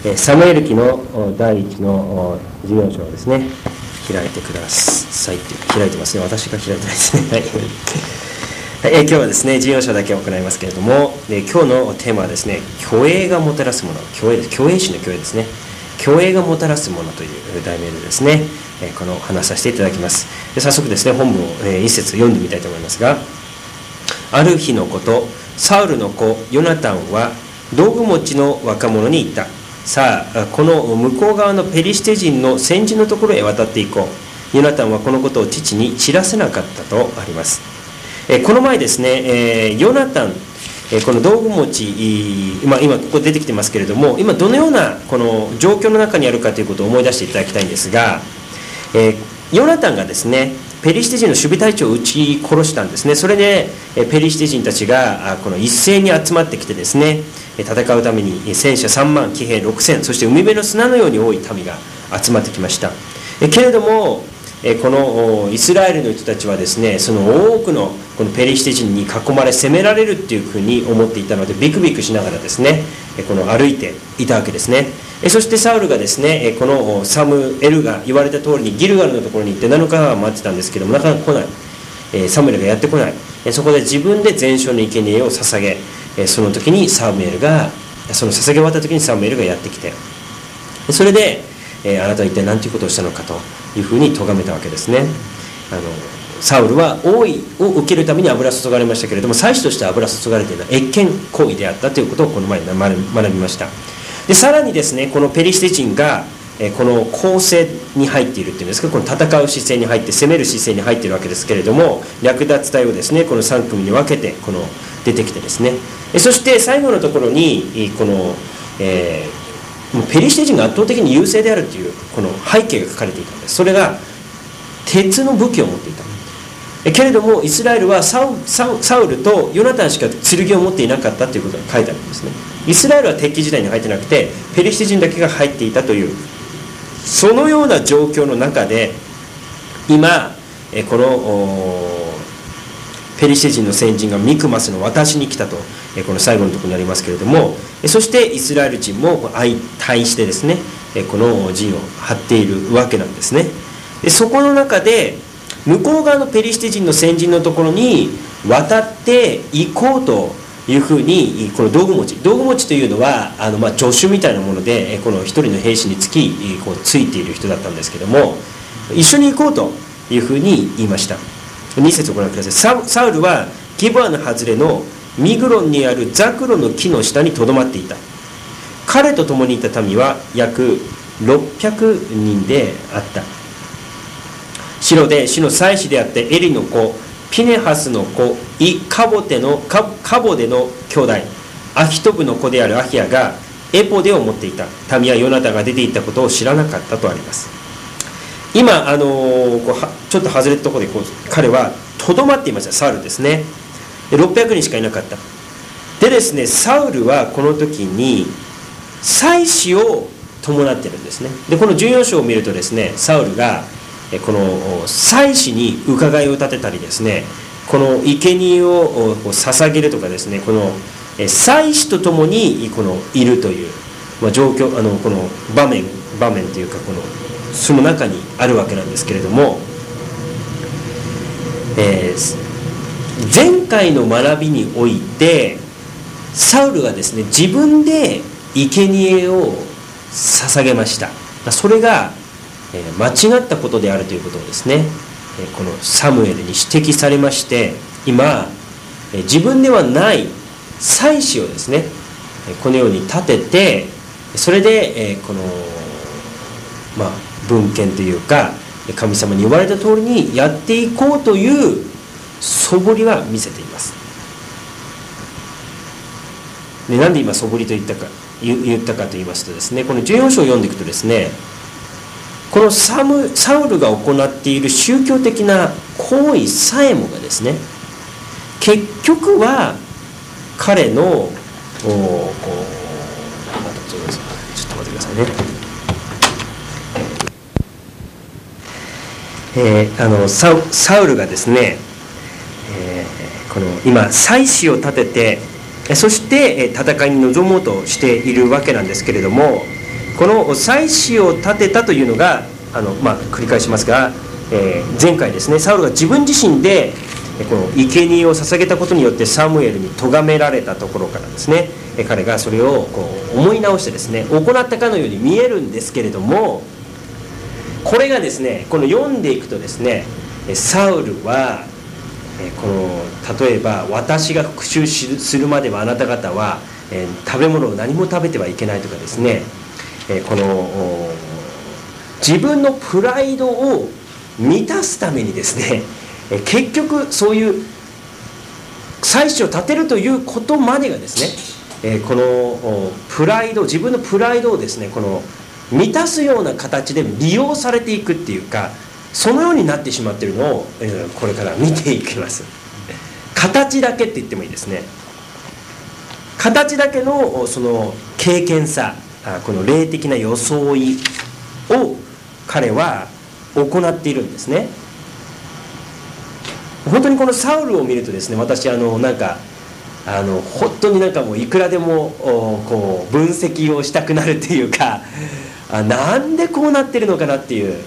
サムエル記の第1の14章ですね、開いてください。開いてますね。私が開いてないですね。はい。今日はですね、14章だけ行いますけれども、今日のテーマはですね、虚栄がもたらすもの、虚栄心の虚栄ですね。虚栄がもたらすものという題名でですね、この話させていただきます。早速ですね、本文を一節読んでみたいと思いますが、ある日のこと、サウルの子ヨナタンは道具持ちの若者に言った。さあ、この向こう側のペリシテ人の先人のところへ渡っていこう。ヨナタンはこのことを父に知らせなかったとあります。この前ですね、ヨナタン、この道具持ち、今ここ出てきてますけれども、今どのようなこの状況の中にあるかということを思い出していただきたいんですが、ヨナタンがですね、ペリシテ人の守備隊長を撃ち殺したんですね。それでペリシテ人たちがこの一斉に集まってきてですね、戦うために戦車3万、騎兵6000、そして海辺の砂のように多い民が集まってきました。けれどもこのイスラエルの人たちはですね、その多くのこのペリシテ人に囲まれ攻められるっていうふうに思っていたので、ビクビクしながらですね、この歩いていたわけですね。そしてサウルがですね、このサムエルが言われた通りにギルガルのところに行って7日間待ってたんですけども、なかなか来ない。サムエルがやってこない。そこで自分で全焼の生贄を捧げ、その時にサムエルが、その捧げ終わった時にサムエルがやってきて、それで、あなたは一体何ていうことをしたのかというふうに咎めたわけですね。サウルは王位を受けるために油注がれましたけれども、祭司として油注がれているのは越権行為であったということをこの前に学びました。でさらにですね、このペリシテ人がこの攻勢に入っているっていうんですか、この戦う姿勢に入って攻める姿勢に入っているわけですけれども、略奪隊をですね、この3組に分けてこの出てきてですね、そして最後のところにこの、ペリシテ人が圧倒的に優勢であるというこの背景が書かれていたんです。それが鉄の武器を持っていた。けれどもイスラエルはサウルとヨナタンしか剣を持っていなかったということが書いてあるんですね。イスラエルは敵時代に入ってなくて、ペリシテ人だけが入っていたという、そのような状況の中で今このペリシテ人の先人がミクマスの私に来たと、この最後のところになりますけれども、そしてイスラエル人も相対してですね、この陣を張っているわけなんですね。そこの中で向こう側のペリシテ人の先人のところに渡っていこうというふうに、この道具持ちというのは助手みたいなもので、この一人の兵士につきついている人だったんですけども、一緒に行こうというふうに言いました。2節をご覧ください。サウルはギブアの外れのミグロンにあるザクロの木の下にとどまっていた。彼と共にいた民は約600人であった。シロで主の祭司であってエリの子ピネハスの子カボデの兄弟アヒトブの子であるアヒアがエポデを持っていた。民はヨナタンが出ていったことを知らなかったとあります。今ちょっと外れたところで彼はとどまっていました。サウルですね。600人しかいなかった。でですね、サウルはこの時に祭司を伴っているんですね。でこの14章を見るとですね、サウルがこの祭司に伺いを立てたりですね、この生贄を捧げるとかですね、この祭司と共にいるという、状況、この場面というか、その中にあるわけなんですけれども、前回の学びにおいてサウルがですね、自分で生贄を捧げました。それが間違ったことであるということをですね、このサムエルに指摘されまして、今自分ではない祭司をですね、このように立てて、それでこの分権というか神様に言われた通りにやっていこうという素振りは見せています。でなんで今素振りと言ったかと言いますとですね、この14章を読んでいくとですね、このサウルが行っている宗教的な行為さえもがですね、結局は彼のちょっと待ってくださいね。サウルがですね、この今祭司を立てて、そして戦いに臨もうとしているわけなんですけれども、 この祭司を立てたというのが繰り返しますが、前回ですね、サウルが自分自身でこの生贄を捧げたことによってサムエルに咎められたところからですね、彼がそれを思い直してですね行ったかのように見えるんですけれども、これがですね、この読んでいくとですね、サウルは例えば私が復讐するまではあなた方は食べ物を何も食べてはいけないとかですね、自分のプライドを満たすためにですね、結局そういう祭司を立てるということまでがですね、このプライド、自分のプライドをですね満たすような形で利用されていくっていうか、そのようになってしまっているのをこれから見ていきます。形だけって言ってもいいですね。形だけのその経験さ、この霊的な装いを彼は行っているんですね。本当にこのサウルを見るとですね、私本当にもういくらでも分析をしたくなるっていうか、なんでこうなってるのかなっていう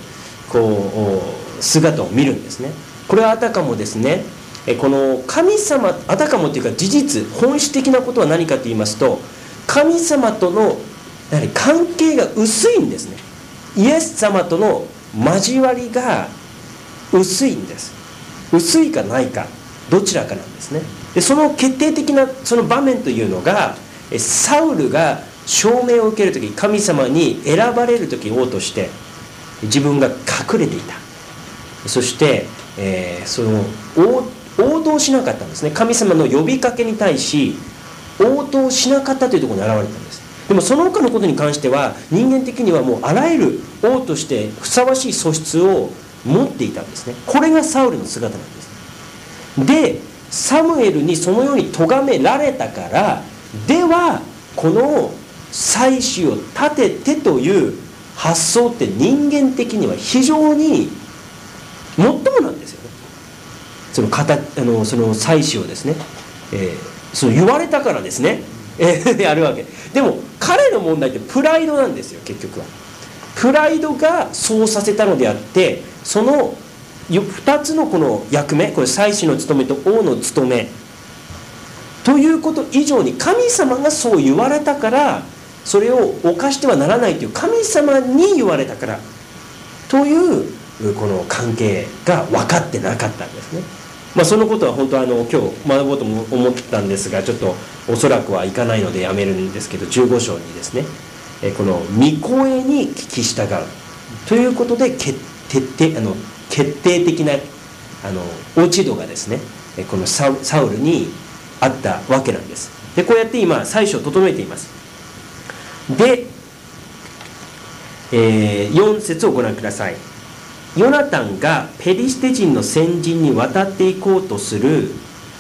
姿を見るんですね。これはあたかもですね、この神様、あたかもっていうか事実、本質的なことは何かと言いますと、神様とのやはり関係が薄いんですね。イエス様との交わりが薄いんです。薄いかないかどちらかなんですね。でその決定的なその場面というのが、サウルが証明を受けるとき、神様に選ばれるとき王として自分が隠れていた。そして、その応答しなかったんですね。神様の呼びかけに対し応答しなかったというところに現れたんです。でもその他のことに関しては人間的にはもうあらゆる王としてふさわしい素質を持っていたんですね。これがサウルの姿なんです。でサムエルにそのように咎められたから、ではこの祭司を立ててという発想って人間的には非常に最もなんですよね。その祭司をですね、その言われたからですね、やるわけでも彼の問題ってプライドなんですよ。結局はプライドがそうさせたのであって、その2つのこの役目、これ祭司の務めと王の務めということ以上に、神様がそう言われたからそれを犯してはならないという神様に言われたからというこの関係が分かってなかったんですね。そのことは本当は今日学ぼうと思ったんですが、ちょっとおそらくはいかないのでやめるんですけど、15章にですね、この御声に聞き従うということで決定的な落ち度がですね、このサウルにあったわけなんです。でこうやって今祭司を整えています。で、4節をご覧ください。ヨナタンがペリシテ人の先陣に渡っていこうとする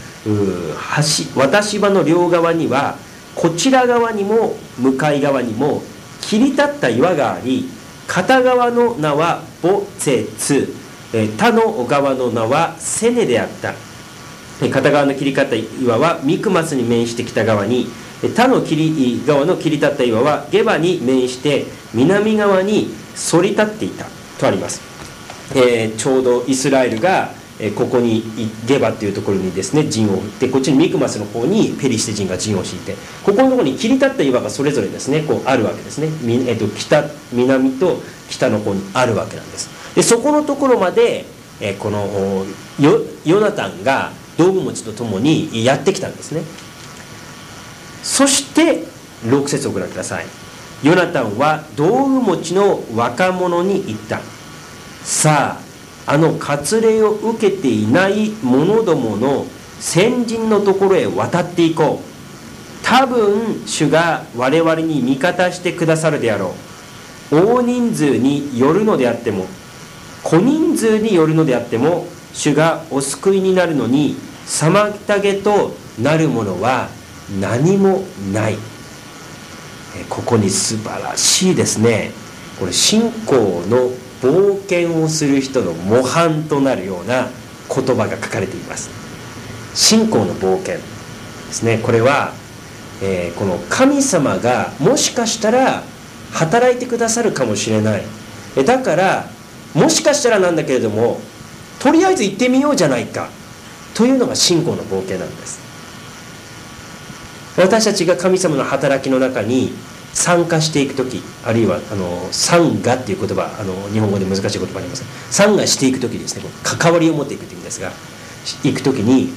渡し場の両側には、こちら側にも向かい側にも切り立った岩があり、片側の名はボツェツ、他の側の名はセネであった。片側の切り立った岩はミクマスに面して北側に、他の側の切り立った岩はゲバに面して南側に反り立っていたとあります。ちょうどイスラエルがここにゲバというところにですね陣を振って、こっちにミクマスの方にペリシテ人が陣を敷いて、ここのところに切り立った岩がそれぞれですねあるわけですね。南と北の方にあるわけなんです。でそこのところまでこのヨナタンが道具持ちとともにやってきたんですね。そして6節をご覧ください。ヨナタンは道具持ちの若者に言った。さあ、割礼を受けていない者どもの先人のところへ渡っていこう。多分主が我々に味方してくださるであろう。大人数によるのであっても小人数によるのであっても、主がお救いになるのに妨げとなるものは何もない。ここに素晴らしいですね、これ信仰の冒険をする人の模範となるような言葉が書かれています。信仰の冒険ですね。これは、この神様がもしかしたら働いてくださるかもしれない。だからもしかしたらなんだけれども、とりあえず行ってみようじゃないかというのが信仰の冒険なんです。私たちが神様の働きの中に参加していくとき、あるいは参加っていう言葉、日本語で難しい言葉あります。参加していくときですね、関わりを持っていくという意味ですが、行くときに、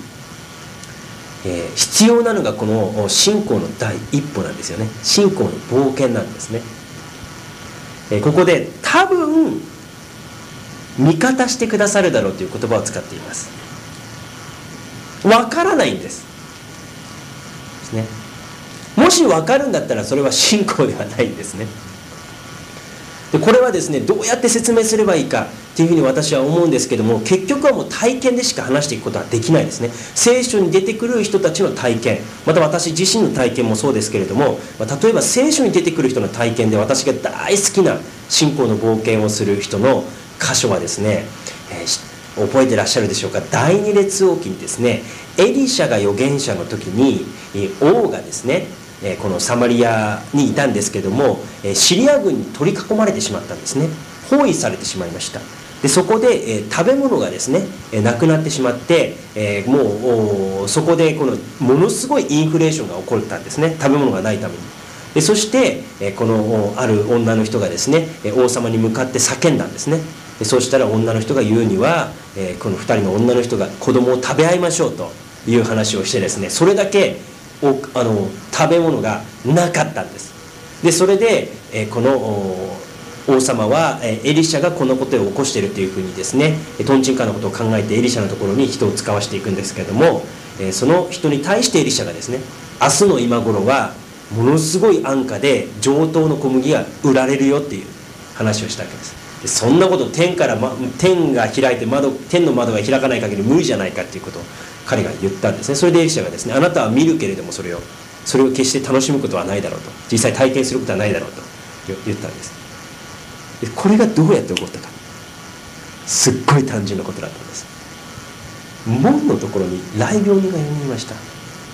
必要なのがこの信仰の第一歩なんですよね。信仰の冒険なんですね。ここで多分味方してくださるだろうという言葉を使っています。わからないんですね。もし分かるんだったらそれは信仰ではないんですね。でこれはですね、どうやって説明すればいいかっていうふうに私は思うんですけども、結局はもう体験でしか話していくことはできないですね。聖書に出てくる人たちの体験、また私自身の体験もそうですけれども、例えば聖書に出てくる人の体験で私が大好きな信仰の冒険をする人の箇所はですね、覚えてらっしゃるでしょうか。第二列王記にですね、エリシャが預言者の時に王がですね、このサマリアにいたんですけども、シリア軍に取り囲まれてしまったんですね。包囲されてしまいました。でそこで、食べ物がですね、なくなってしまって、もうそこでこのものすごいインフレーションが起こったんですね、食べ物がないために。でそして、このある女の人がですね、王様に向かって叫んだんですね。でそうしたら女の人が言うには、この2人の女の人が子供を食べ合いましょうという話をしてですね、それだけ食べ物がなかったんです。でそれで、この王様はエリシャがこのことを起こしているというふうにですね、トンチンカンのことを考えてエリシャのところに人を使わしていくんですけれども、その人に対してエリシャがですね、明日の今頃はものすごい安価で上等の小麦が売られるよっていう話をしたわけです。でそんなこと天が開いて天の窓が開かない限り無理じゃないかっていうことを彼が言ったんですね。それでエリシャがですね、あなたは見るけれどもそれを決して楽しむことはないだろうと、実際体験することはないだろうと言ったんです。でこれがどうやって起こったか、すっごい単純なことだったんです。門のところに雷病人が4人いました。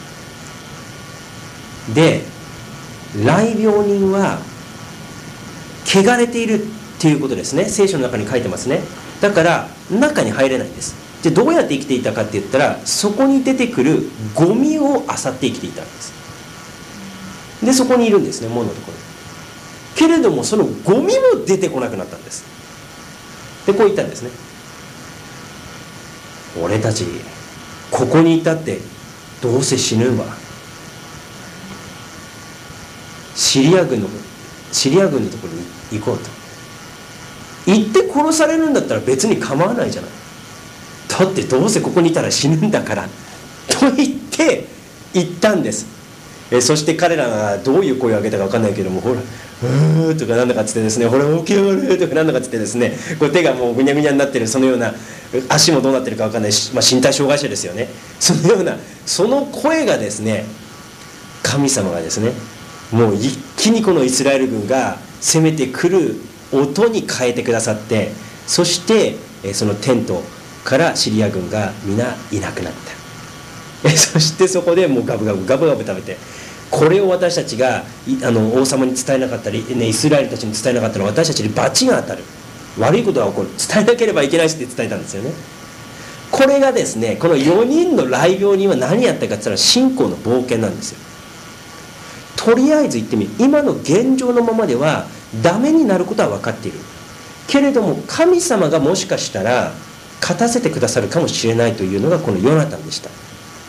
で雷病人は汚れているっていうことですね。聖書の中に書いてますね。だから中に入れないんです。でどうやって生きていたかって言ったら、そこに出てくるゴミを漁って生きていたんです。でそこにいるんですね、門のところに。けれどもそのゴミも出てこなくなったんです。でこう言ったんですね。俺たちここにいたってどうせ死ぬんわ。シリア軍のところに行こうと。行って殺されるんだったら別に構わないじゃない。だってどうせここにいたら死ぬんだからと言って行ったんです。そして彼らがどういう声を上げたか分かんないけども、ほらうーとかなんだかつってですね、ほら起き上がるとかなんだかつってですね、こう手がもうぐにゃぐにゃになってる、そのような、足もどうなってるか分かんないし、身体障害者ですよね。そのようなその声がですね、神様がですね、もう一気にこのイスラエル軍が攻めてくる音に変えてくださって、そしてそのテントからシリア軍が皆いなくなった。そしてそこでもうガブガブ食べて、これを私たちが王様に伝えなかったり、イスラエルたちに伝えなかったら私たちに罰が当たる、悪いことが起こる、伝えなければいけないしって伝えたんですよね。これがですね、この4人の雷病人は何やったかって言ったら信仰の冒険なんですよ。とりあえず言ってみる。今の現状のままではダメになることは分かっているけれども、神様がもしかしたら勝たせてくださるかもしれないというのがこのヨナタンでした。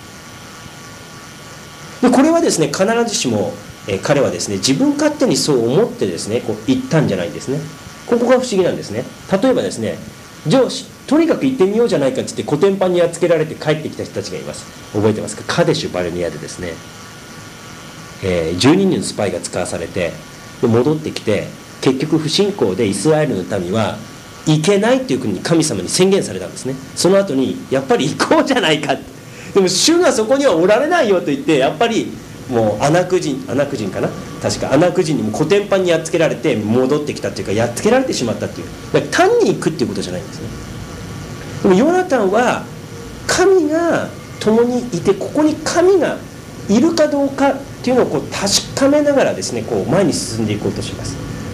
でこれはですね、必ずしも、彼はですね、自分勝手にそう思ってですね、こう言ったんじゃないんですね。ここが不思議なんですね。例えばですね、とにかく行ってみようじゃないかって言ってコテンパンにやっつけられて帰ってきた人たちがいます。覚えてますか。カデシュバルネアでですね、12人のスパイが使わされて、で戻ってきて、結局不信仰でイスラエルの民は行けないっていう国に神様に宣言されたんですね。その後にやっぱり行こうじゃないかって、でも主がそこにはおられないよと言って、やっぱりもうアナク人かな、確かアナク人にもコテンパンにやっつけられて戻ってきたっていうか、やっつけられてしまったっていう、だから単に行くっていうことじゃないんですね。でもヨナタンは神が共にいて、ここに神がいるかどうかっていうのをこう確かめながらですね、こう前に進んでいこうとします。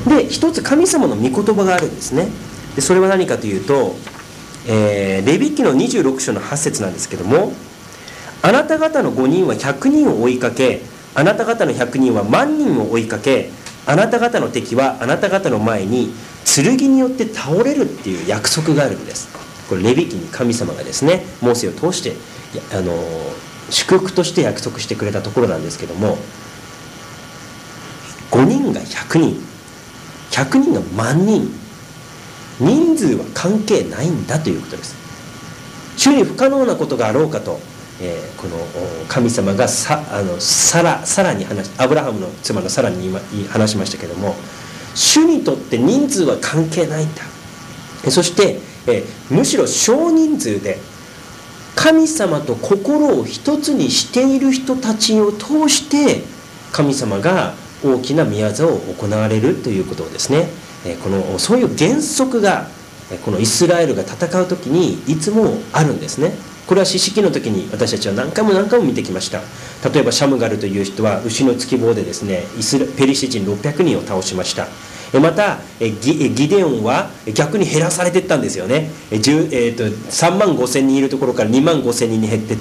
で一つ神様の御言葉があるんですね。でそれは何かというと、レビ記の26章の8節なんですけども、あなた方の5人は100人を追いかけ、あなた方の100人は万人を追いかけ、あなた方の敵はあなた方の前に剣によって倒れるっていう約束があるんです。これレビ記に神様がですね、モーセを通して祝福として約束してくれたところなんですけども、5人が100人、100人が万人、人数は関係ないんだということです。主に不可能なことがあろうかと、この神様がサラにアブラハムの妻のサラに話しましたけども、主にとって人数は関係ないんだ。そして、むしろ少人数で神様と心を一つにしている人たちを通して神様が大きな宮業を行われるということをですね、そういう原則がこのイスラエルが戦う時にいつもあるんですね。これは四式の時に私たちは何回も見てきました。例えばシャムガルという人は牛の突き棒でですね、ペリシテ人600人を倒しました。またギデオンは逆に減らされていったんですよね。3万5千人いるところから2万5千人に減っていって、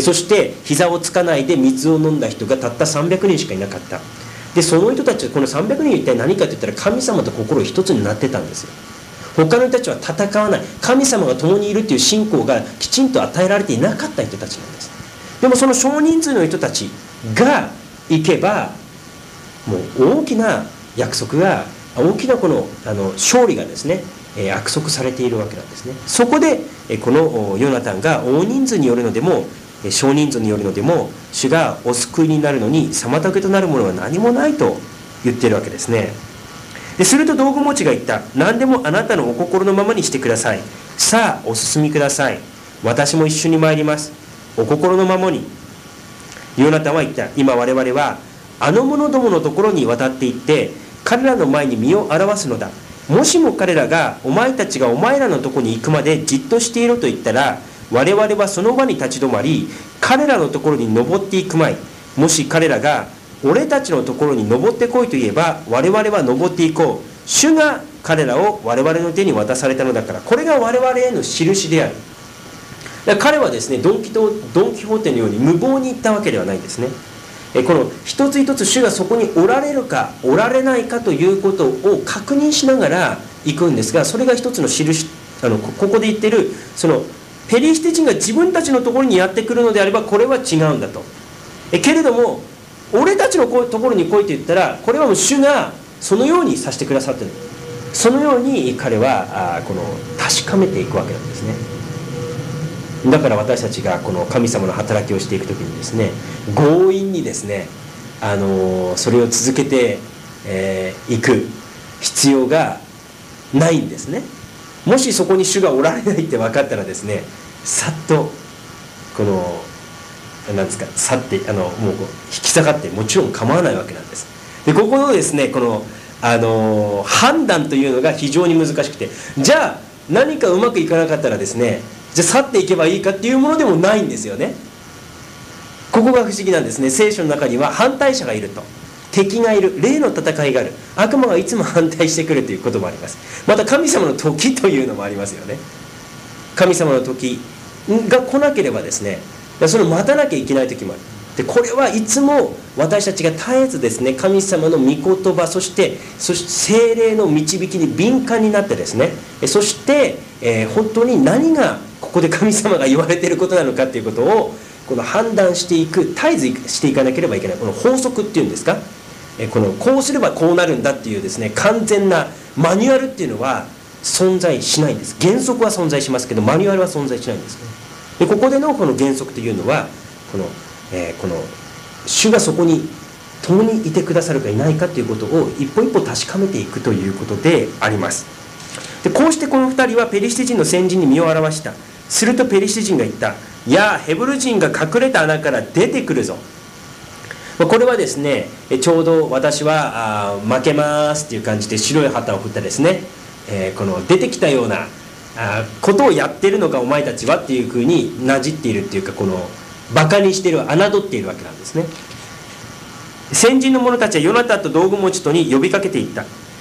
そして膝をつかないで水を飲んだ人がたった300人しかいなかった。でその人たちはこの300人一体何かといったら神様と心一つになってたんですよ。他の人たちは戦わない、神様が共にいるという信仰がきちんと与えられていなかった人たちなんです。でもその少人数の人たちが行けばもう大きな約束が、大きなこの勝利がですね、約束されているわけなんですね。そこでこのヨナタンが大人数によるのでも少人数によるのでも主がお救いになるのに妨げとなるものは何もないと言っているわけですね。すると道具持ちが言った。何でもあなたのお心のままにしてください。さあお進みください。私も一緒に参ります。お心のままに。ヨナタンは言った。今我々はあの者どものところに渡って行って彼らの前に身を表すのだ。もしも彼らがお前たちがお前らのところに行くまでじっとしていろと言ったら、我々はその場に立ち止まり彼らのところに登っていくまい。もし彼らが俺たちのところに登ってこいと言えば我々は登っていこう。主が彼らを我々の手に渡されたのだから、これが我々への印である。だから彼はですね、ドン・キホーテのように無謀に言ったわけではないんですね。この一つ一つ主がそこにおられるかおられないかということを確認しながら行くんですが、それが一つの印。ここで言ってるそのペリシテ人が自分たちのところにやってくるのであればこれは違うんだと。けれども俺たちのところに来いと言ったら、これはもう主がそのようにさせてくださっている。そのように彼は確かめていくわけなんですね。だから私たちがこの神様の働きをしていくときにですね、強引にですね、それを続けていく必要がないんですね。もしそこに主がおられないって分かったらですね、さっとなんですか、去ってもう引き下がってもちろん構わないわけなんです。でここのですね、この判断というのが非常に難しくて、じゃあ何かうまくいかなかったらですね、じゃあ去っていけばいいかっていうものでもないんですよね。ここが不思議なんですね。聖書の中には反対者がいると、敵がいる、霊の戦いがある、悪魔がいつも反対してくるということもあります。また神様の時というのもありますよね。神様の時が来なければですね、それを待たなきゃいけない時もある。でこれはいつも私たちが絶えずですね、神様の御言葉、そして聖霊の導きに敏感になってですね、そして、本当に何がここで神様が言われていることなのかということを判断していく、絶えずしていかなければいけない。この法則っていうんですか、こうすればこうなるんだっていうですね、完全なマニュアルっていうのは存在しないんです。原則は存在しますけどマニュアルは存在しないんですね。でここでのこの原則というのはこの主がそこに共にいてくださるかいないかということを一歩一歩確かめていくということであります。でこうしてこの2人はペリシテ人の先人に身を表した。するとペリシテ人が言った。いやヘブル人が隠れた穴から出てくるぞ。これはですね、ちょうど私は負けますっていう感じで白い旗を振ってですね、この出てきたようなことをやってるのかお前たちはっていうふうになじっているっていうか、バカにしている、侮っているわけなんですね。先人の者たちはヨナタンと道具持ちとに呼びかけていった。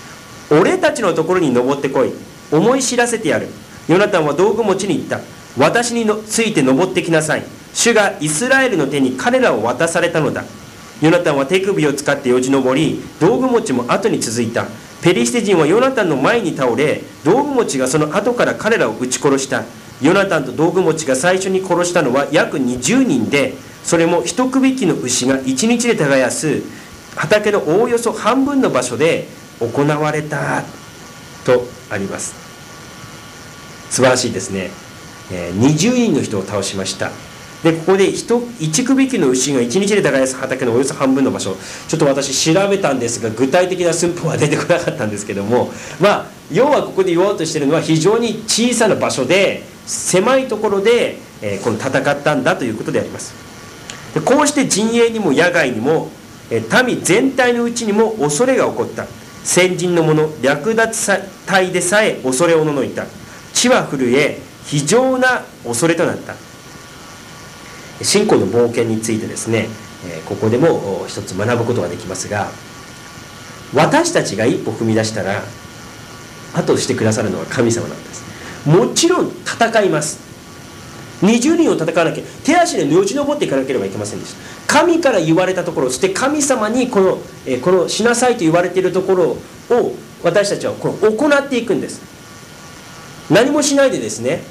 俺たちのところに登ってこい、思い知らせてやる。ヨナタンは道具持ちに言った。私について登ってきなさい。主がイスラエルの手に彼らを渡されたのだ。ヨナタンは手首を使ってよじ登り、道具持ちも後に続いた。ペリシテ人はヨナタンの前に倒れ、道具持ちがその後から彼らを撃ち殺した。ヨナタンと道具持ちが最初に殺したのは約20人で、それも一区引きの牛が1日で耕す畑のおおよそ半分の場所で行われたとあります。素晴らしいですね。20人の人を倒しました。でここで1区引きの牛が1日で耕す畑のおよそ半分の場所、ちょっと私調べたんですが具体的な寸法は出てこなかったんですけども、要はここで言おうとしているのは非常に小さな場所で狭いところで、この戦ったんだということであります。でこうして陣営にも野外にも民全体のうちにも恐れが起こった。先人の者略奪隊でさえ恐れおののいた。地は震え非常な恐れとなった。信仰の冒険についてですね、ここでも一つ学ぶことができますが、私たちが一歩踏み出したら後をしてくださるのは神様なんです。もちろん戦います。20人を戦わなきゃ、手足でよじ登っていかなければいけませんでした。神から言われたところ、そして神様にこのしなさいと言われているところを私たちは行っていくんです。何もしないでですね、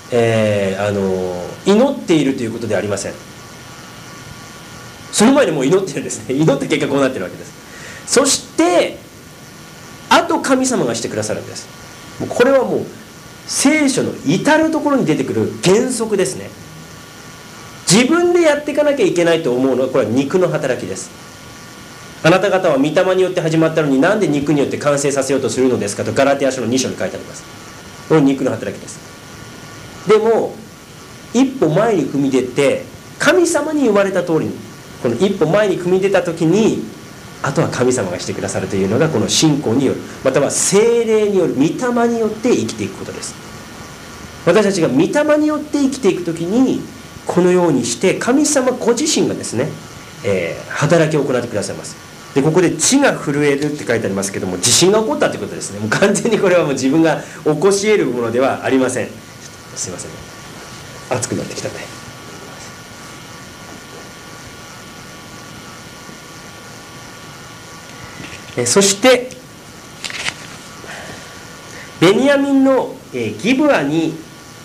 祈っているということではありません。その前にもう祈ってるんですね。祈った結果こうなってるわけです。そしてあと神様がしてくださるんです。もうこれはもう聖書の至るところに出てくる原則ですね。自分でやっていかなきゃいけないと思うのはこれは肉の働きです。あなた方は御霊によって始まったのになんで肉によって完成させようとするのですかとガラテヤ書の2章に書いてあります。これは肉の働きです。でも一歩前に踏み出て神様に言われた通りにこの一歩前に踏み出た時にあとは神様がしてくださるというのがこの信仰による、または聖霊による御霊によって生きていくことです。私たちが御霊によって生きていく時にこのようにして神様ご自身がですね、働きを行ってくださいます。でここで地が震えるって書いてありますけども、地震が起こったということですね。もう完全にこれはもう自分が起こし得るものではありません。すいません、暑くなってきたね。そしてベニヤミンのギブアに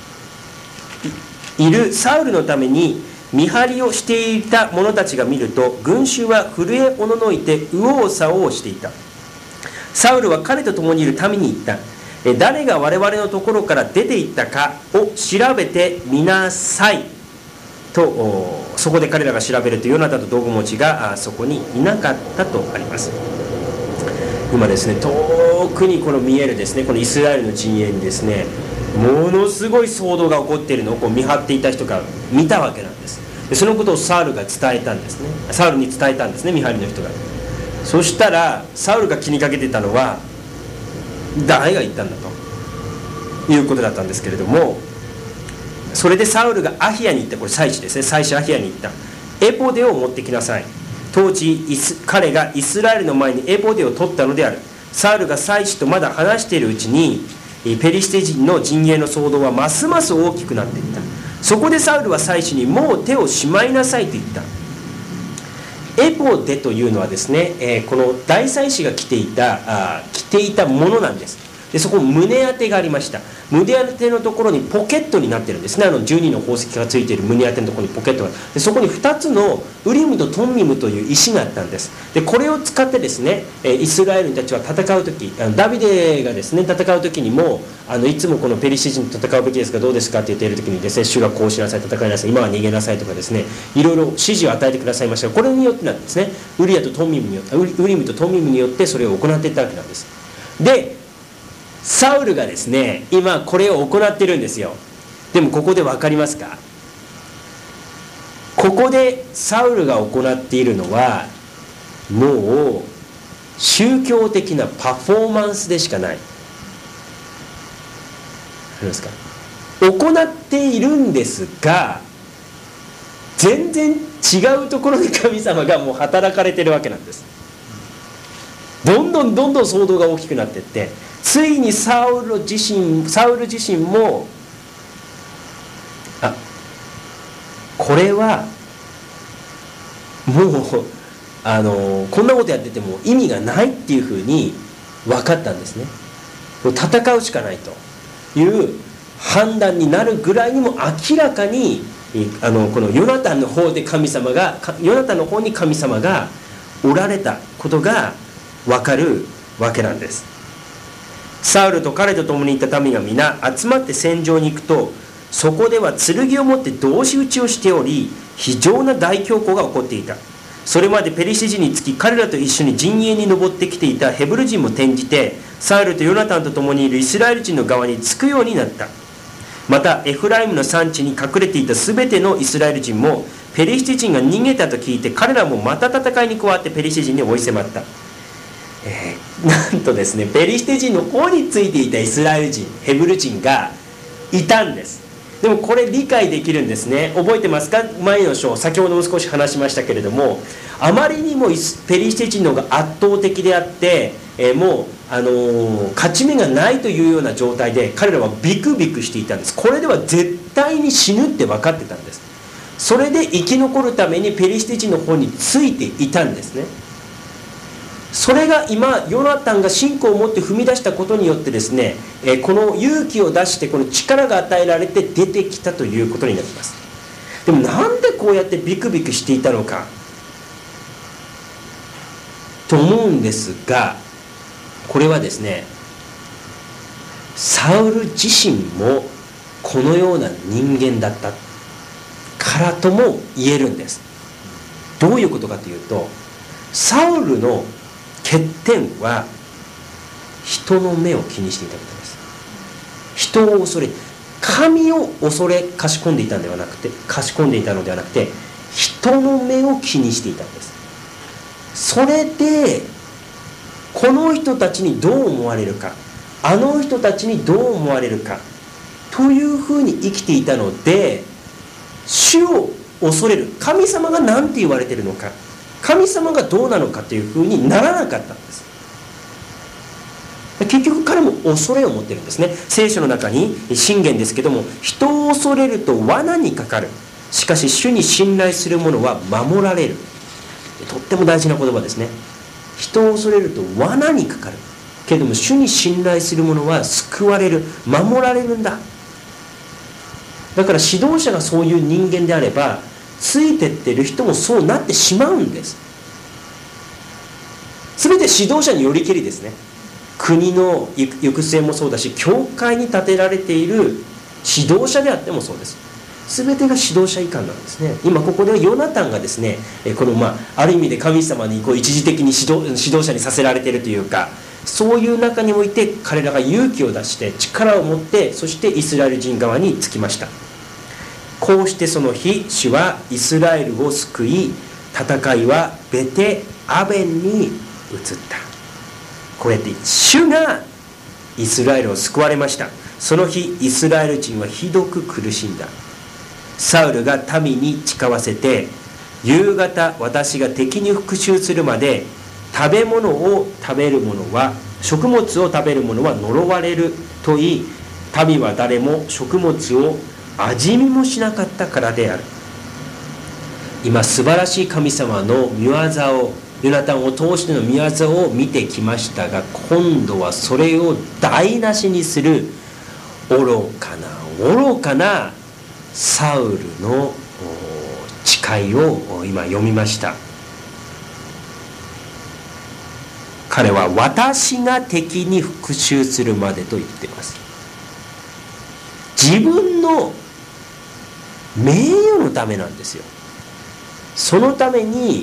いるサウルのために見張りをしていた者たちが見ると、群衆は震えおののいて右往左往していた。サウルは彼と共にいる民に言った。誰が我々のところから出て行ったかを調べてみなさいと。そこで彼らが調べるとヨナタンと道具持ちがそこにいなかったとあります。今ですね、遠くにこの見えるですね、このイスラエルの陣営にですね、ものすごい騒動が起こっているのをこう見張っていた人が見たわけなんです。でそのことをサウルが伝えたんですね。サウルに伝えたんですね、見張りの人が。そしたらサウルが気にかけてたのは誰が言ったんだということだったんですけれども、それでサウルがアヒアに行った、これ祭司ですね、祭司アヒアに行った。エポデを持ってきなさい。当時彼がイスラエルの前にエポデを取ったのである。サウルが祭司とまだ話しているうちにペリシテ人の陣営の騒動はますます大きくなっていった。そこでサウルは祭司にもう手をしまいなさいと言った。エポデというのはですね、この大祭司が着ていたものなんです。でそこ胸当てがありました。胸当てのところにポケットになってるんですね。12の宝石がついている胸当てのところにポケットがある。でそこに2つのウリムとトンミムという石があったんです。でこれを使ってですね、イスラエルたちは戦う時、ダビデがですね戦う時にもいつもこのペリシテ人と戦うべきですかどうですかって言っている時にですね、主がこうしなさい、戦いなさい、今は逃げなさいとかですね、いろいろ指示を与えてくださいましたが、これによってなんですね、ウリムとトンミムによってそれを行っていったわけなんです。でサウルがですね今これを行っているんですよ。でもここで分かりますか？ここでサウルが行っているのはもう宗教的なパフォーマンスでしかない。何ですか？行っているんですが全然違うところで神様がもう働かれているわけなんです。 どんどん騒動が大きくなっていって、ついにサウル自身もこれはもうこんなことやってても意味がないっていうふうに分かったんですね。戦うしかないという判断になるぐらいにも明らかにこのヨナタンの方に神様がおられたことが分かるわけなんです。サウルと彼と共にいた民が皆集まって戦場に行くと、そこでは剣を持って同士討ちをしており、非常な大恐慌が起こっていた。それまでペリシテ人につき彼らと一緒に陣営に登ってきていたヘブル人も転じて、サウルとヨナタンと共にいるイスラエル人の側につくようになった。またエフライムの山地に隠れていたすべてのイスラエル人もペリシテ人が逃げたと聞いて、彼らもまた戦いに加わってペリシテ人に追い迫った。なんとですね、ペリシテ人の方についていたイスラエル人、ヘブル人がいたんです。でもこれ理解できるんですね。覚えてますか？前の章、先ほども少し話しましたけれども、あまりにもペリシテ人の方が圧倒的であって、もう勝ち目がないというような状態で彼らはビクビクしていたんです。これでは絶対に死ぬって分かってたんです。それで生き残るためにペリシテ人の方についていたんですね。それが今ヨナタンが信仰を持って踏み出したことによってですね、この勇気を出してこの力が与えられて出てきたということになります。でもなんでこうやってビクビクしていたのかと思うんですが、これはですね、サウル自身もこのような人間だったからとも言えるんです。どういうことかというと、サウルの欠点は人の目を気にしていたことです。人を恐れ、神を恐れかしこんでいたのではなくて、人の目を気にしていたんです。それでこの人たちにどう思われるか、あの人たちにどう思われるかというふうに生きていたので、主を恐れる、神様が何て言われているのか、神様がどうなのかというふうにならなかったんです。結局彼も恐れを持っているんですね。聖書の中に箴言ですけども、人を恐れると罠にかかる、しかし主に信頼する者は守られる。とっても大事な言葉ですね。人を恐れると罠にかかるけれども、主に信頼する者は救われる、守られるんだ。だから指導者がそういう人間であれば、ついてってる人もそうなってしまうんです。全て指導者によりけりですね。国の行く末もそうだし、教会に立てられている指導者であってもそうです。全てが指導者以下なんですね。今ここでヨナタンがですね、このある意味で神様に一時的に指導者にさせられているというか、そういう中において彼らが勇気を出して力を持って、そしてイスラエル人側につきました。こうしてその日、主はイスラエルを救い、戦いはベテアベンに移った。こうやって主がイスラエルを救われました。その日イスラエル人はひどく苦しんだ。サウルが民に誓わせて、夕方私が敵に復讐するまで食べ物を食べる者は、食物を食べる者は呪われると言い、民は誰も食物を味見もしなかったからである。今素晴らしい神様の御業を、ヨナタンを通しての御業を見てきましたが、今度はそれを台無しにする愚かなサウルの誓いを今読みました。彼は私が敵に復讐するまでと言っています。自分の名誉のためなんですよ。そのために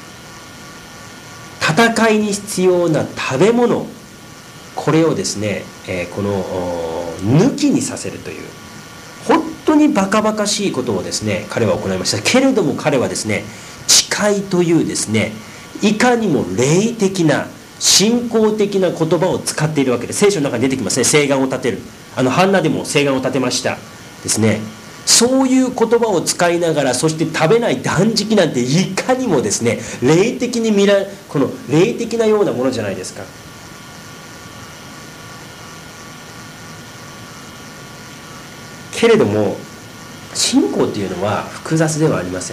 戦いに必要な食べ物、これをですね、この抜きにさせるという、本当にバカバカしいことをですね、彼は行いました。けれども彼はですね、誓いというですね、いかにも霊的な信仰的な言葉を使っているわけで、聖書の中に出てきますね。誓願を立てる。ハンナでも誓願を立てましたですね。 そういう言葉を使いながら、そして食べない断食なんていかにもですね、霊的にこの霊的なようなものじゃないですか。けれども信仰というのは複雑ではありません。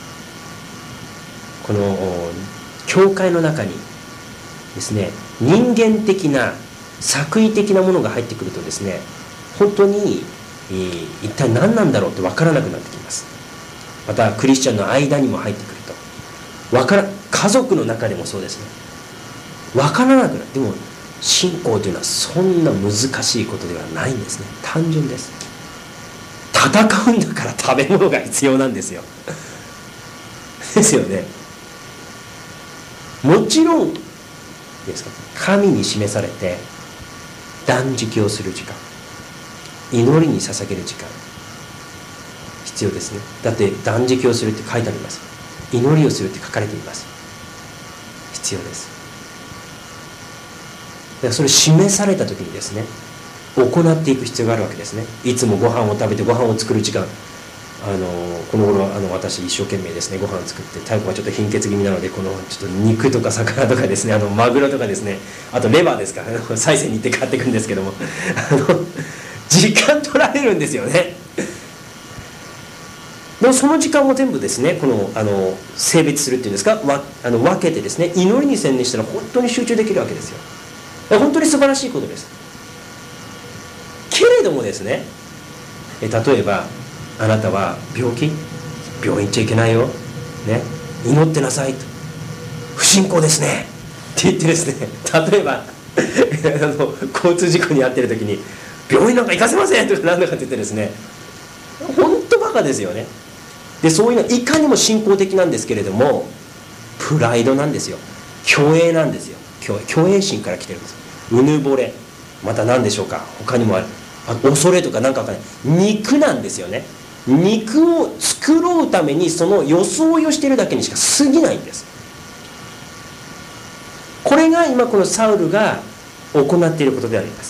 この教会の中にですね、人間的な作為的なものが入ってくるとですね、本当に一体何なんだろうって分からなくなってきます。またクリスチャンの間にも入ってくると家族の中でもそうですね、分からなくなる。でも信仰というのはそんな難しいことではないんですね。単純です。戦うんだから食べ物が必要なんですよですよね。もちろんですか、神に示されて断食をする時間、祈りに捧げる時間必要ですね。だって断食をするって書いてあります。祈りをするって書かれています。必要です。だからそれ示された時にですね、行っていく必要があるわけですね。いつもご飯を食べてご飯を作る時間、この頃私一生懸命ですねご飯を作って、太鼓はちょっと貧血気味なので、このちょっと肉とか魚とかですね、マグロとかですね、あとレバーですか、菜鮮に行って買ってくんですけども時間取られるんですよね。でもその時間を全部ですね、性別するっていうんですか、分けてですね、祈りに専念したら本当に集中できるわけですよ。本当に素晴らしいことです。けれどもですね、例えばあなたは病院行っちゃいけないよ、ね、祈ってなさいと、不信仰ですねって言ってですね、例えば交通事故に遭ってる時に病院なんか行かせませんとか何だかって言ってですね、本当バカですよね。でそういうのはいかにも信仰的なんですけれども、プライドなんですよ。虚栄なんですよ。虚栄心から来てるんです。うぬぼれ、また何でしょうか、他にもある、恐れとか何かわかんない、肉なんですよね。肉を作ろうためにその装いをしているだけにしか過ぎないんです。これが今このサウルが行っていることであります。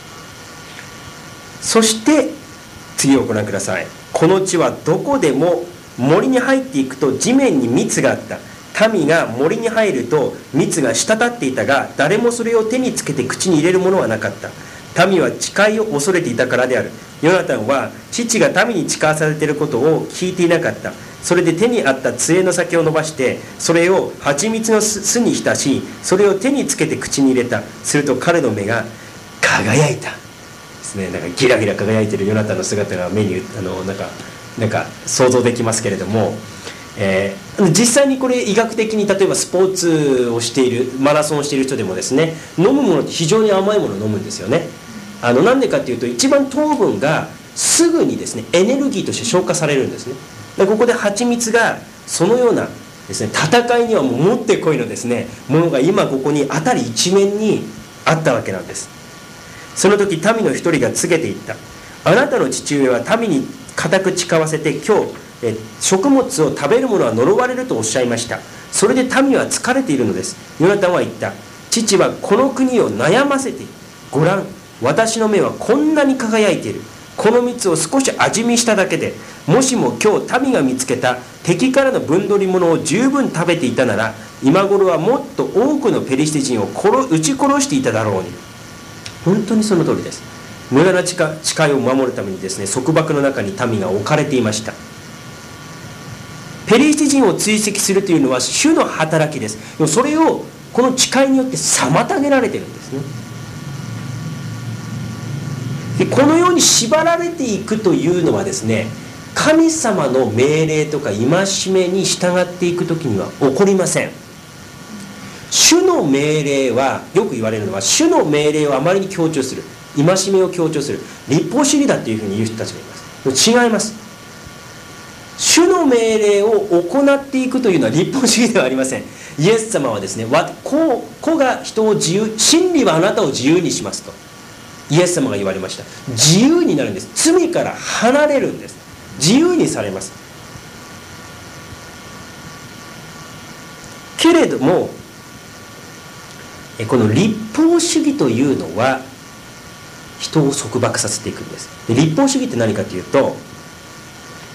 そして次をご覧ください。この地はどこでも森に入っていくと地面に蜜があった。民が森に入ると蜜が滴っていたが、誰もそれを手につけて口に入れるものはなかった。民は誓いを恐れていたからである。ヨナタンは父が民に誓わされていることを聞いていなかった。それで手にあった杖の先を伸ばして、それを蜂蜜の巣に浸し、それを手につけて口に入れた。すると彼の目が輝いたですね。なんかギラギラ輝いているヨナタンの姿が目になんか想像できますけれども、実際にこれ医学的に例えばスポーツをしている、マラソンをしている人でもですね、飲むものって非常に甘いものを飲むんですよね。なんでかっていうと、一番糖分がすぐにですねエネルギーとして消化されるんですね。でここで蜂蜜がそのようなですね、戦いにはもってこいのですねものが今ここに辺り一面にあったわけなんです。その時民の一人が告げていった。あなたの父上は民に固く誓わせて、今日食物を食べる者は呪われるとおっしゃいました。それで民は疲れているのです。ヨナタンは言った。父はこの国を悩ませている。ご覧、私の目はこんなに輝いている。この蜜を少し味見しただけで、もしも今日民が見つけた敵からの分取り物を十分食べていたなら、今頃はもっと多くのペリシテ人を撃ち殺していただろうに。本当にその通りです。無駄な誓いを守るためにですね、束縛の中に民が置かれていました。ペリシテ人を追跡するというのは主の働きです。でもそれをこの誓いによって妨げられているんですね。でこのように縛られていくというのはですね、神様の命令とか戒めに従っていく時には起こりません。主の命令は、よく言われるのは主の命令をあまりに強調する、戒めを強調する、立法主義だというふうに言う人たちがいます。違います。主の命令を行っていくというのは立法主義ではありません。イエス様はですね、子が人を真理はあなたを自由にしますとイエス様が言われました。自由になるんです。罪から離れるんです。自由にされます。けれどもこの立法主義というのは人を束縛させていくんです。で立法主義って何かというと、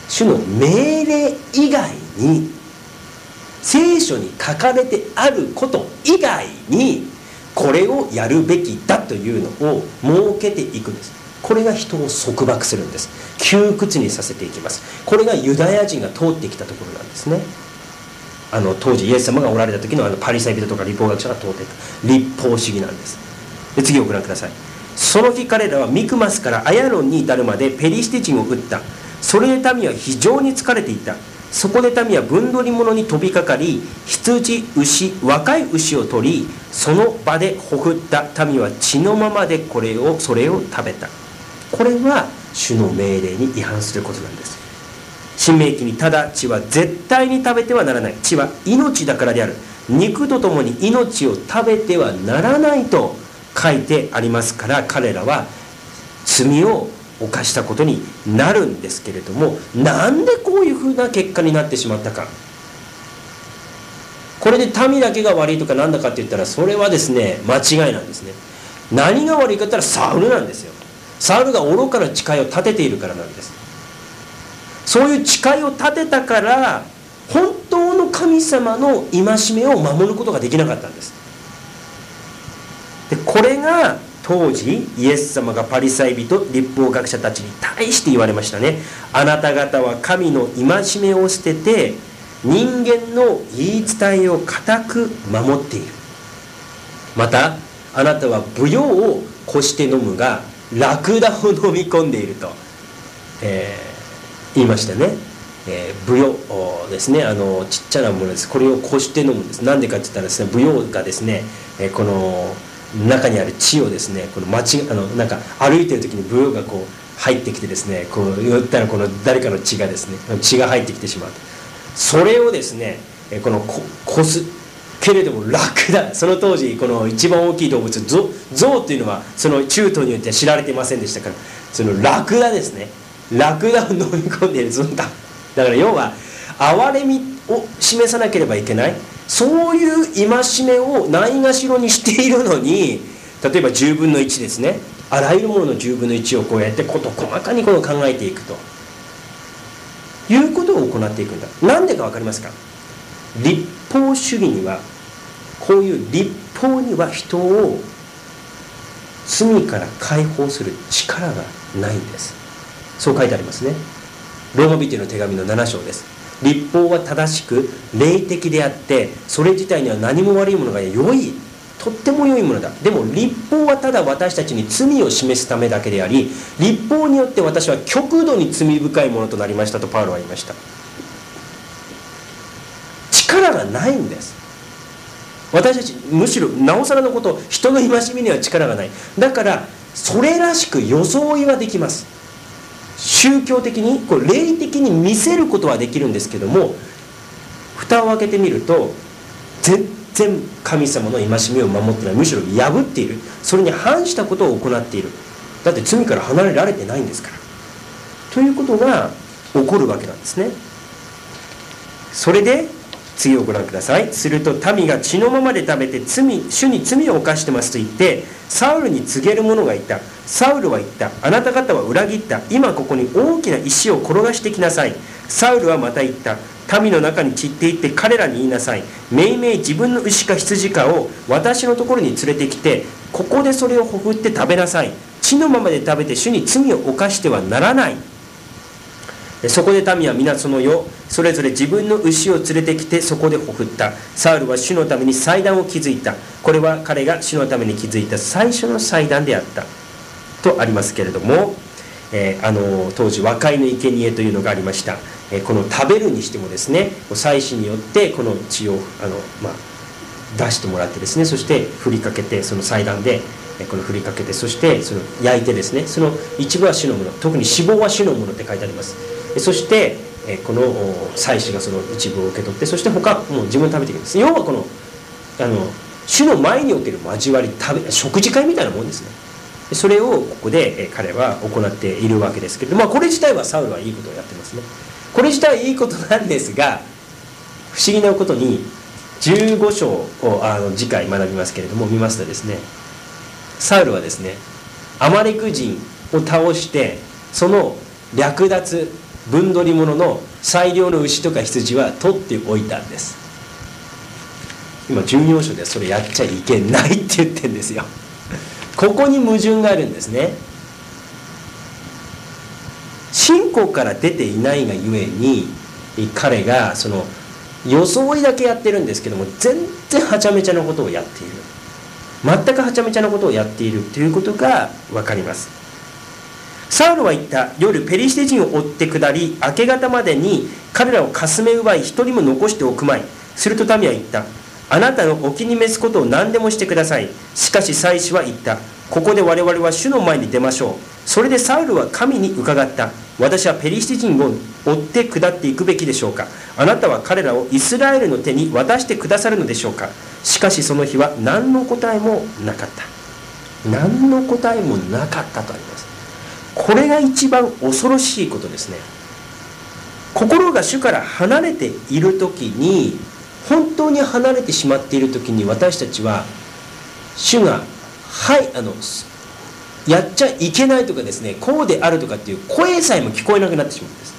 主の命令以外に、聖書に書かれてあること以外にこれをやるべきだというのを設けていくんです。これが人を束縛するんです。窮屈にさせていきます。これがユダヤ人が通ってきたところなんですね。当時イエス様がおられた時のパリサイ人とか律法学者が通っていた律法主義なんです。で、次をご覧ください。その日彼らはミクマスからアヤロンに至るまでペリシテ人を撃った。それで民は非常に疲れていた。そこで民は分取り物に飛びかかり、羊、牛、若い牛を取り、その場でほふった。民は血のままでそれを食べた。これは主の命令に違反することなんです。申命記にただ血は絶対に食べてはならない。血は命だからである。肉とともに命を食べてはならないと書いてありますから、彼らは罪を犯したことになるんですけれども、なんでこういうふうな結果になってしまったか。これで民だけが悪いとかなんだかって言ったら、それはですね、間違いなんですね。何が悪いかって言ったらサウルなんですよ。サウルが愚かな誓いを立てているからなんです。そういう誓いを立てたから、本当の神様の戒めを守ることができなかったんです。で、これが当時イエス様がパリサイ人、律法学者たちに対して言われましたね。あなた方は神の戒めを捨てて、人間の言い伝えを固く守っている。またあなたは舞踊をこして飲むがラクダを飲み込んでいると、言いましたね。舞踊ですね、ちっちゃなものです。これをこして飲むんです。なんでかって言ったらですね、舞踊がですね、この中にある血をですね、このなんか歩いてる時に舞踊がこう入ってきてですね、こう言ったらこの誰かの血がですね、血が入ってきてしまう。それをですね、このこすけれどもラクダ、その当時この一番大きい動物ゾウというのはその中東によっては知られていませんでしたから、そのラクダですね、ラクダを飲み込んでいるゾウだから要は憐れみを示さなければいけない、そういう戒めをないがしろにしているのに、例えば10分の1ですね、あらゆるものの10分の1をこうやって事細かにこの考えていくということを行っていくんだ。なんでか分かりますか。律法主義には、こういう律法には人を罪から解放する力がないんです。そう書いてありますね。ローマ人への手紙の7章です。律法は正しく霊的であって、それ自体には何も悪いものが良い、とっても良いものだ。でも律法はただ私たちに罪を示すためだけであり、律法によって私は極度に罪深いものとなりましたとパウロは言いました。力がないんです。私たちむしろなおさらのこと、人の戒めには力がない。だからそれらしく装いはできます。宗教的にこう霊的に見せることはできるんですけども、蓋を開けてみると全然神様の戒めを守ってない、むしろ破っている、それに反したことを行っている。だって罪から離れられてないんですからということが起こるわけなんですね。それで次をご覧ください。すると民が血のままで食べて主に罪を犯してますと言ってサウルに告げる者がいた。サウルは言った。あなた方は裏切った。今ここに大きな石を転がしてきなさい。サウルはまた言った。民の中に散っていって彼らに言いなさい。めいめい自分の牛か羊かを私のところに連れてきて、ここでそれをほふって食べなさい。血のままで食べて主に罪を犯してはならない。そこで民は皆その夜それぞれ自分の牛を連れてきてそこでほふった。サウルは主のために祭壇を築いた。これは彼が主のために築いた最初の祭壇であったとありますけれども、当時和解の生贄というのがありました。この食べるにしてもですね、祭司によってこの血を出してもらってですね、そして振りかけて、その祭壇でこの振りかけて、そしてその焼いてですね、その一部は主のもの、特に脂肪は主のものって書いてあります。そしてこの祭司がその一部を受け取って、そして他もう自分で食べていくんです。要はこの主の前における交わり、食事会みたいなもんですね。それをここで彼は行っているわけですけれども、これ自体はサウルはいいことをやってますね。これ自体はいいことなんですが、不思議なことに15章を次回学びますけれども、見ますとですね、サウルはですね、アマレク人を倒してその略奪分取り物の最良の牛とか羊は取っておいたんです。今14章ではそれやっちゃいけないって言ってるんですよ。ここに矛盾があるんですね。信仰から出ていないがゆえに、彼がその装いだけやってるんですけども、全然はちゃめちゃなことをやっている、全くはちゃめちゃなことをやっているということが分かります。サウルは言った。夜ペリシテ人を追って下り、明け方までに彼らをかすめ奪い、一人も残しておくまい。すると民は言った。あなたのお気に召すことを何でもしてください。しかし祭司は言った。ここで我々は主の前に出ましょう。それでサウルは神に伺った。私はペリシテ人を追って下っていくべきでしょうか。あなたは彼らをイスラエルの手に渡してくださるのでしょうか。しかしその日は何の答えもなかった。何の答えもなかったとあります。これが一番恐ろしいことですね。心が主から離れているときに、本当に離れてしまっているときに、私たちは主がやっちゃいけないとかですね、こうであるとかっていう声さえも聞こえなくなってしまうんです。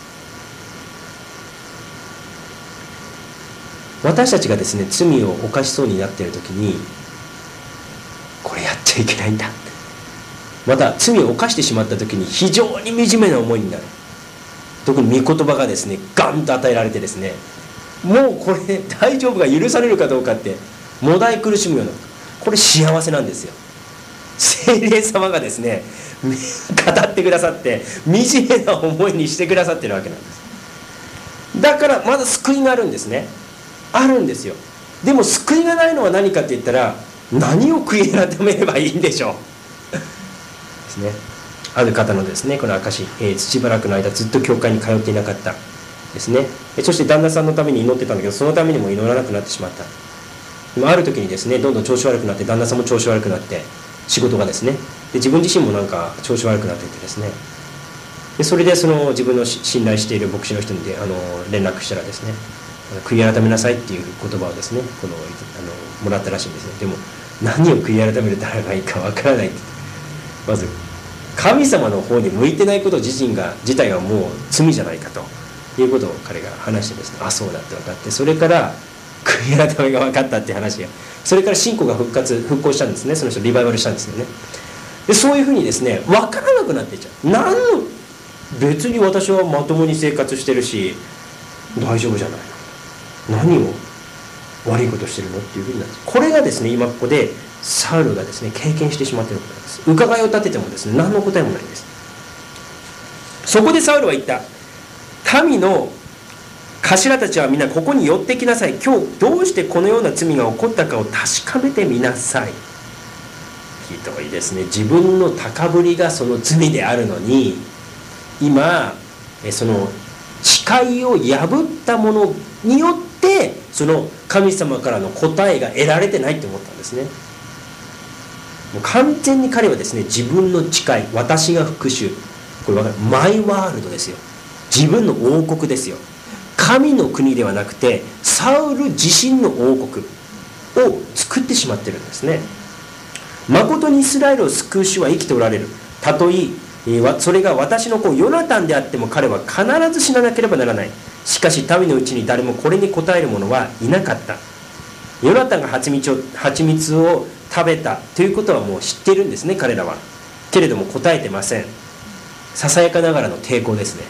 私たちがですね、罪を犯しそうになっているときに、これやっちゃいけないんだって、また罪を犯してしまったときに非常に惨めな思いになる。特に御言葉がですね、ガンと与えられてですね、もうこれ大丈夫か、許されるかどうかってもだい苦しむような、これ幸せなんですよ。聖霊様がですね、語ってくださって惨めな思いにしてくださってるわけなんです。だからまだ救いがあるんですね。あるんですよ。でも救いがないのは何かって言ったら、何を悔い改めればいいんでしょうですね。ある方のですね、この証し、しばらくの間ずっと教会に通っていなかったですね。そして旦那さんのために祈ってたんだけど、そのためにも祈らなくなってしまった。でもある時にですね、どんどん調子悪くなって、旦那さんも調子悪くなって、仕事がですね、で自分自身もなんか調子悪くなっていってですね、でそれでその自分の信頼している牧師の人に連絡したらですね、悔い改めなさいっていう言葉をですね、もらったらしいんですね。でも何を悔い改めるたらがいいかわからないって、まず神様の方に向いてないこと自体がもう罪じゃないかということを彼が話してですね、あ、そうだって分かって、それから悔い改めが分かったっていう話が、それから信仰が復興したんですね。その人リバイバルしたんですよね。でそういうふうにですね、分からなくなっていっちゃう。別に私はまともに生活してるし大丈夫じゃないの、何を悪いことしてるのっていうふうになって、これがですね、今ここでサウルがですね経験してしまっていることなんです。伺いを立ててもですね、何の答えもないんです。そこでサウルは言った。民の頭たちはみんなここに寄ってきなさい。今日どうしてこのような罪が起こったかを確かめてみなさい。ひどいですね。自分の高ぶりがその罪であるのに、今その誓いを破ったものによってその神様からの答えが得られてないって思ったんですね。もう完全に彼はですね、自分の誓い、私が復讐、これ分かる、マイワールドですよ。自分の王国ですよ。神の国ではなくてサウル自身の王国を作ってしまってるんですね。誠にイスラエルを救う主は生きておられる。たとえそれが私の子ヨナタンであっても彼は必ず死ななければならない。しかし民のうちに誰もこれに答える者はいなかった。ヨナタンが蜂蜜を食べたということはもう知っているんですね、彼らは。けれども答えてません。ささやかながらの抵抗ですね。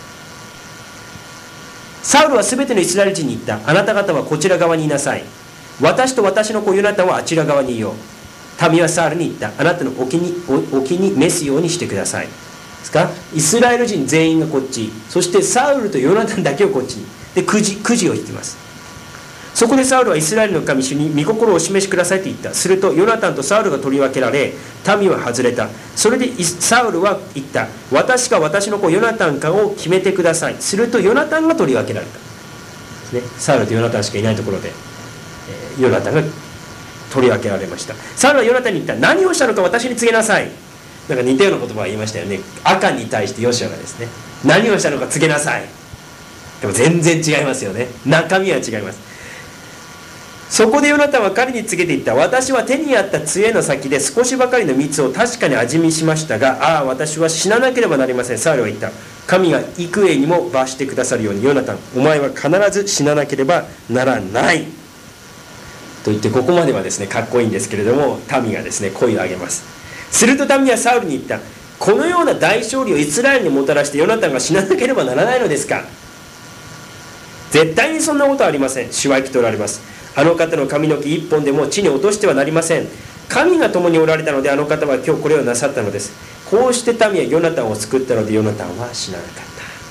サウルはすべてのイスラエル人に言った。あなた方はこちら側にいなさい。私と私の子ヨナタンはあちら側にいよう。民はサウルに言った。あなたのお気に召すようにしてください。ですか、イスラエル人全員がこっち、そしてサウルとヨナタンだけをこっちに、でくじを引きます。そこでサウルはイスラエルの神主に御心をお示しくださいと言った。するとヨナタンとサウルが取り分けられ、民は外れた。それでサウルは言った。私か私の子ヨナタンかを決めてください。するとヨナタンが取り分けられたですね。サウルとヨナタンしかいないところで、ヨナタンが取り分けられました。サウルはヨナタンに言った。何をしたのか私に告げなさい。なんか似たような言葉を言いましたよね。アカンに対してヨシュアがですね、何をしたのか告げなさい。でも全然違いますよね。中身は違います。そこでヨナタンは彼に告げていった。私は手にあった杖の先で少しばかりの蜜を確かに味見しましたが、ああ私は死ななければなりません。サウルは言った。 神が幾重にも罰してくださるように、ヨナタン、お前は必ず死ななければならないと言って、ここまではですねかっこいいんですけれども、民がですね声を上げます。すると民はサウルに言った。このような大勝利をイスラエルにもたらしてヨナタンが死ななければならないのですか。絶対にそんなことはありません。主は生きておられます。あの方の髪の毛一本でも地に落としてはなりません。神が共におられたので、あの方は今日これをなさったのです。こうして民はヨナタンを救ったので、ヨナタンは死ななかった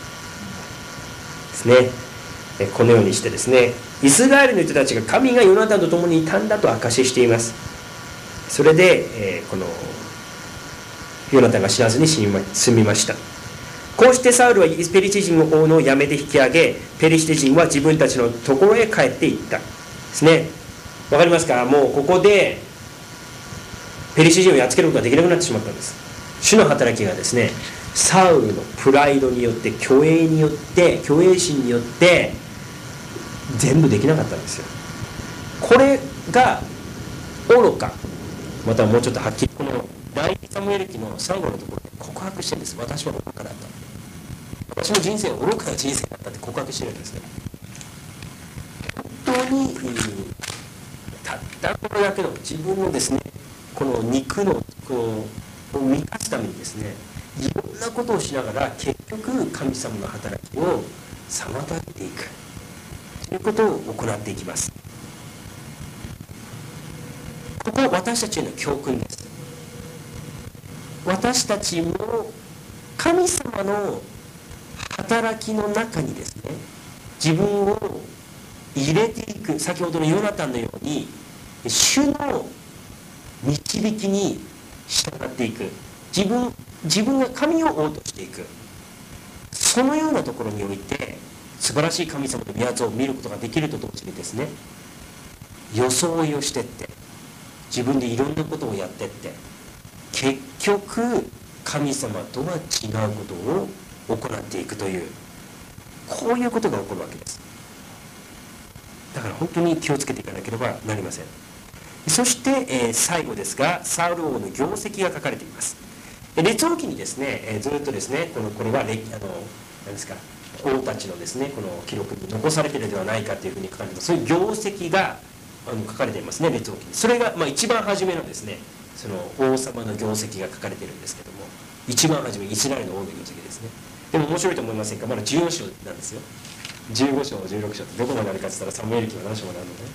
ですね。このようにしてですね、イスラエルの人たちが神がヨナタンと共にいたんだと証ししています。それで、このヨナタンが死なずに済みました。こうしてサウルはペリシテ人の王のやめて引き上げ、ペリシテ人は自分たちのところへ帰っていったですね。わかりますか。もうここでペリシテ人をやっつけることができなくなってしまったんです。主の働きがですね、サウルのプライドによって、虚栄によって、虚栄心によって全部できなかったんですよ。これが愚か、またはもうちょっとはっきり、この第一サムエル記の最後のところで告白してるんです。私は愚かだった、私の人生は愚かな人生だったって告白してるんですね。本当にたったこれだけの自分のですね、この肉のこう満たすためにですね、いろんなことをしながら結局神様の働きを妨げていくということを行っていきます。ここは私たちへの教訓です。私たちも神様の働きの中にですね、自分を入れていく、先ほどのヨナタンのように主の導きに従っていく、自分が神を王としていく、そのようなところにおいて素晴らしい神様の御業を見ることができると同時にですね、装いをしてって、自分でいろんなことをやってって、結局神様とは違うことを行っていくという、こういうことが起こるわけです。だから本当に気をつけていかなければなりません。そして、最後ですが、サウル王の業績が書かれています。列王記にですね、ずっとですね、これは何ですか、王たちのですね、この記録に残されているのではないかというふうに書かれています。そういう業績が書かれていますね、列王記に。それが、一番初めのですね、その王様の業績が書かれているんですけども、一番初めイスラエルの王の業績ですね。でも面白いと思いませんか。まだ14章なんですよ。15章16章ってどこまであるかって言ったら、サムエル記は何章まであるのね。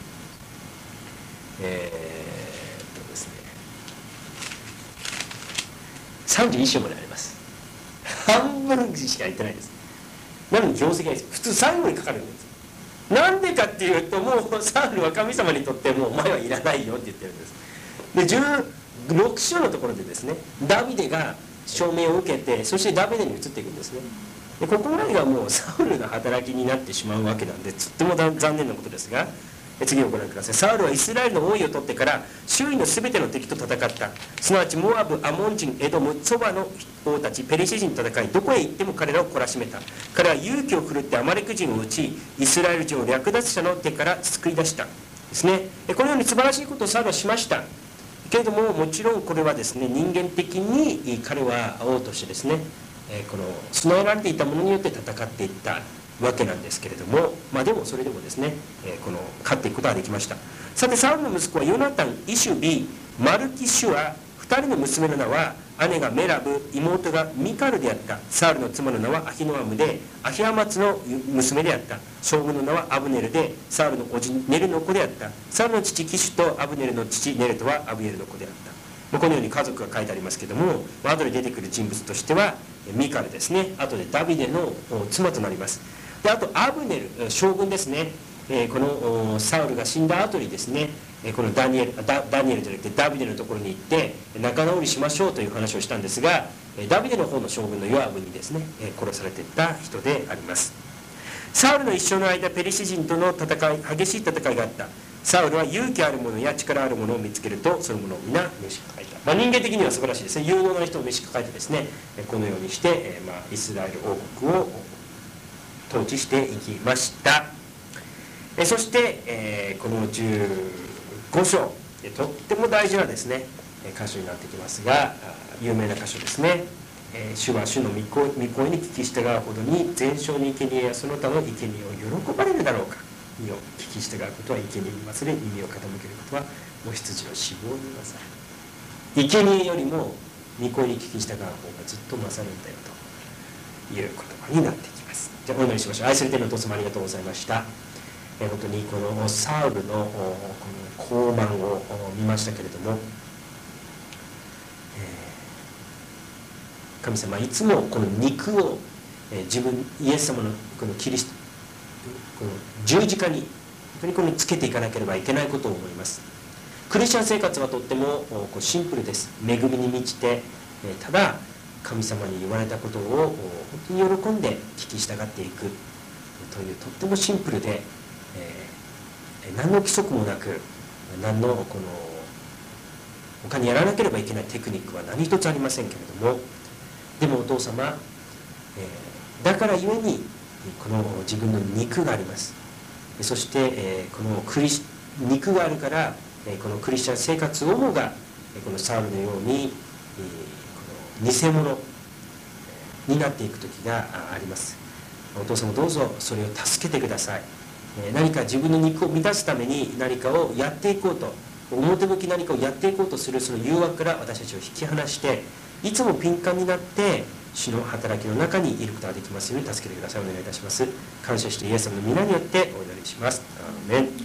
ですね、31章まであります。半分しか言ってないです。なのに業績ないです。普通最後に書かれるんです。なんでかっていうと、もうサウルは神様にとってもうお前はいらないよって言ってるんです。で16章のところでですね、ダビデが証明を受けて、そしてダビデに移っていくんですね。でここまでがもうサウルの働きになってしまうわけなんで、とっても残念なことですが、次をご覧ください。サウルはイスラエルの王位を取ってから周囲のすべての敵と戦った。すなわちモアブ、アモン人、エドム、ソバの王たち、ペリシ人と戦い、どこへ行っても彼らを懲らしめた。彼は勇気を振るってアマレク人を撃ち、イスラエル人を略奪者の手から救い出したですね。このように素晴らしいことをサウルはしましたけれども、もちろんこれはですね、人間的に彼は王としてですね、この備えられていたものによって戦っていったわけなんですけれども、でもそれでもですね、勝っていくことができました。さて、サウルの息子はヨナタン、イシュビ、マルキシュア、2人の娘の名は、姉がメラブ、妹がミカルであった。サウルの妻の名はアヒノアムで、アヒアマツの娘であった。将軍の名はアブネルで、サウルの叔父ネルの子であった。サウルの父キシュとアブネルの父ネルとはアブエルの子であった。このように家族が書いてありますけれども、後で出てくる人物としてはミカルですね。後でダビデの妻となります。で、あとアブネル将軍ですね。このサウルが死んだ後にですね、このダニエルじゃなくてダビデのところに行って仲直りしましょうという話をしたんですが、ダビデの方の将軍のヨアブにですね、殺されていった人であります。サウルの一生の間、ペリシ人との戦い、激しい戦いがあった。サウルは勇気ある者や力ある者を見つけると、その者を皆召し抱えた。人間的には素晴らしいですね。有能な人を召し抱えてですね、このようにして、イスラエル王国を統治していきました。そして、この15章、とっても大事なですね、箇所になってきますが、有名な箇所ですね。 主は主の御声に聞き従うほどに全焼の生贄やその他の生贄を喜ばれるだろうか。身を聞き従うことは生贄に勝れ、耳を傾けることは子羊の脂肪に勝る。生贄よりも御声に聞き従う方がずっと勝るんだよという言葉になってきます。じゃあお祈りしましょう。愛する天のお父様、ありがとうございました。本当にこのサウルのこの傲慢を見ましたけれども、神様いつもこの肉を自分イエス様のこのキリストこの十字架に本当にこのつけていかなければいけないことを思います。クリスチャン生活はとってもシンプルです。恵みに満ちてただ神様に言われたことを本当に喜んで聞き従っていくというとってもシンプルで、何の規則もなく何のこの他にやらなければいけないテクニックは何一つありませんけれども、でもお父様、だからゆえにこの自分の肉があります。そして、この肉があるからこのクリスチャン生活をもがこのサウルのようにこの偽物になっていく時があります。お父様どうぞそれを助けてください。何か自分の肉を満たすために何かをやっていこうと、表向き何かをやっていこうとするその誘惑から私たちを引き離して、いつも敏感になって主の働きの中にいることができますように助けてください。お願いいたします。感謝してイエス様の皆によってお祈りします。アーメン。